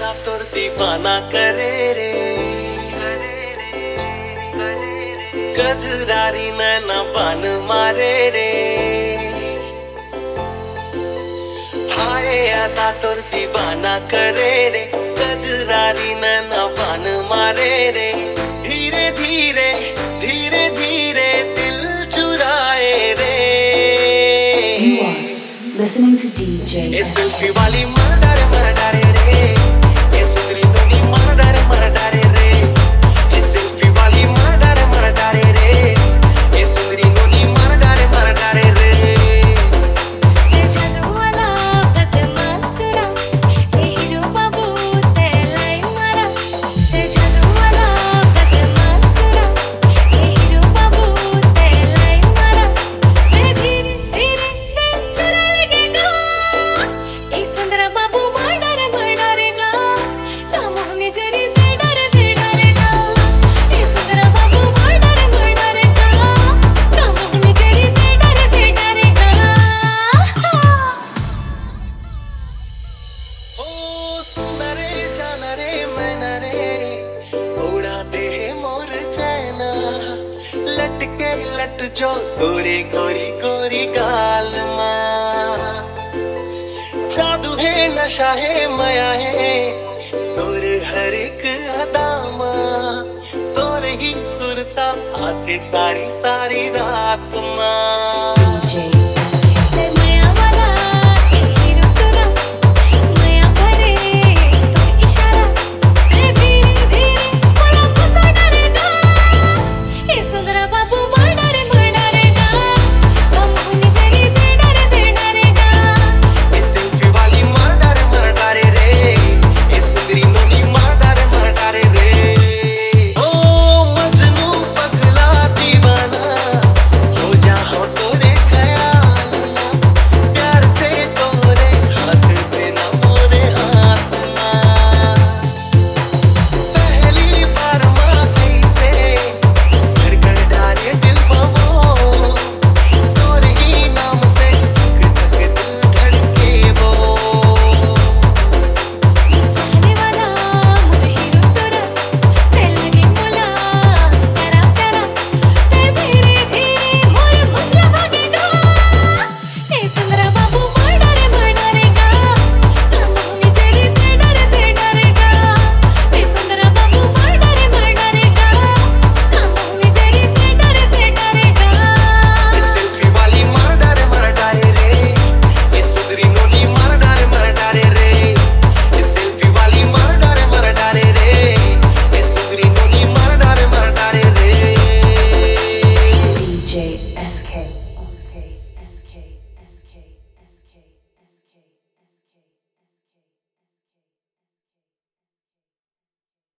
आदा तुर दीवाना करे रे, कजरारी नैना बान मारे रे। हाय आदा तुर दीवाना करे रे, कजरारी नैना बान मारे रे। धीरे धीरे धीरे धीरे दिल चुराए रे। You are listening to DJ. ये सेल्फी वाली मर डारे रे, ये सुंदरी दुनी मर डारे रे। ये सेल्फी वाली मर डारे रे, ये सुंदरी दुनी मर डारे रे। ये जादू वाला बदमाश करा, ये हीरो बाबू ते लाइन मारा। ये जादू वाला बदमाश करा, ये हीरो बाबू ते लाइन मारा। मैं धीरे धीरे दिल चुरा लगेगा, ये सुंदरा बाबू मर डारेगा। कामों जरी दे डारेगा, ये सुंदरा बाबू मर डारेगा। कामों जरी दे डारेगा। हो सुंदरे जाना रे मैना रे, उड़ाते मोर चैना। लटके लट जो गोरी गोरी गोरी गाल माँ। जादू है नशा है माया है, तोर हर एक अदा माँ। तोर ही सुरता आते सारी सारी रात माँ। DJ